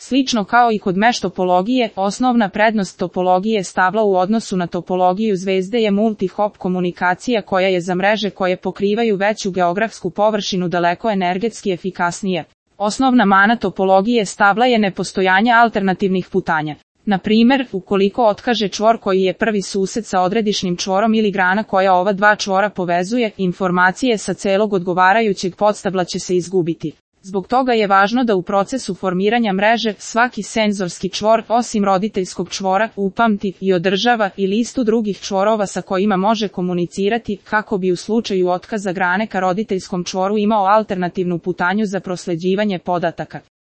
Slično kao i kod meš topologije, osnovna prednost topologije stabla u odnosu na topologiju zvezde je multi-hop komunikacija koja je za mreže koje pokrivaju veću geografsku površinu daleko energetski efikasnija. Osnovna mana topologije stabla je nepostojanje alternativnih putanja. Na primer, ukoliko otkaže čvor koji je prvi sused sa odredišnim čvorom ili grana koja ova dva čvora povezuje, informacije sa celog odgovarajućeg podstabla će se izgubiti. Zbog toga je važno da u procesu formiranja mreže svaki senzorski čvor, osim roditeljskog čvora, upamti i održava i listu drugih čvorova sa kojima može komunicirati, kako bi u slučaju otkaza grane ka roditeljskom čvoru imao alternativnu putanju za prosleđivanje podataka.